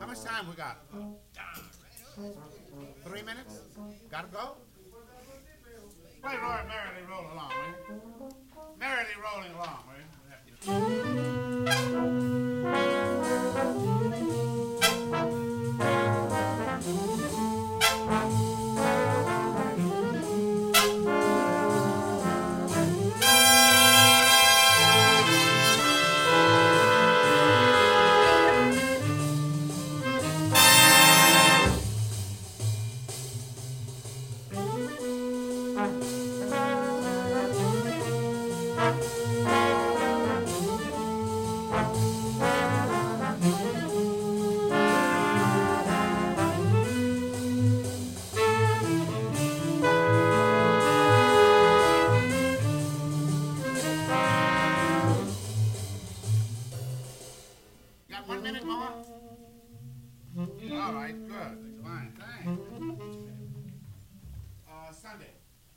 much time we got? 3 minutes? Gotta go? Play Lord Merrily Roll Along, will you? Merrily Rolling Along, will you? Got 1 minute more? All right, good. Fine, thanks. Sunday.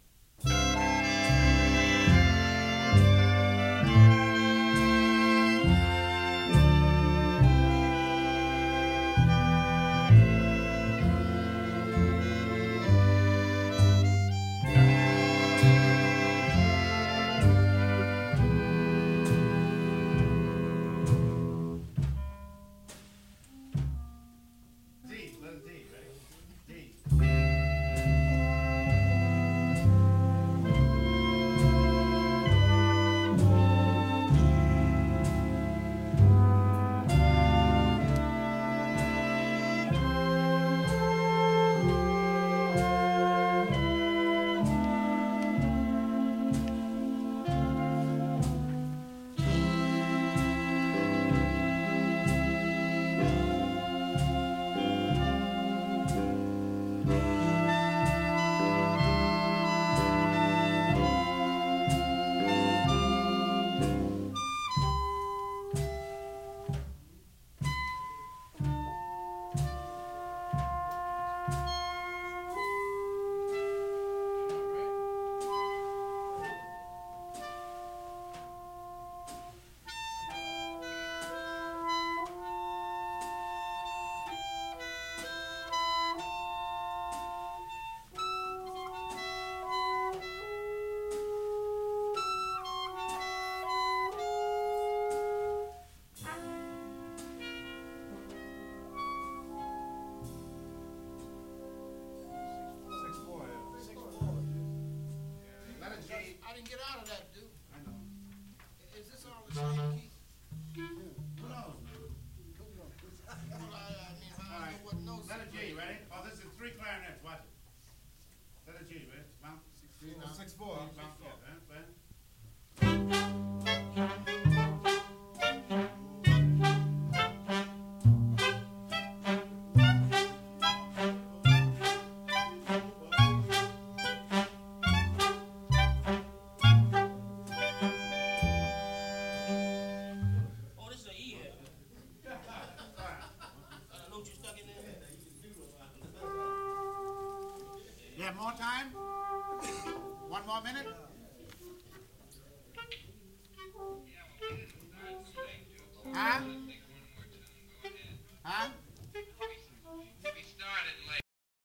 D, letter D, right? D. Letter G. I didn't get out of that, dude. I know. Is this all the same key? Who knows? Well, I mean, All I right. know what notes. Letter G, ready? Oh, this is 3 clarinets. Watch it. Letter G, ready? Mount. 6-4. Mount. Yeah, right? Oh, this is an E here. Note you stuck in there? You have more time? 1 more minute? Huh? Huh?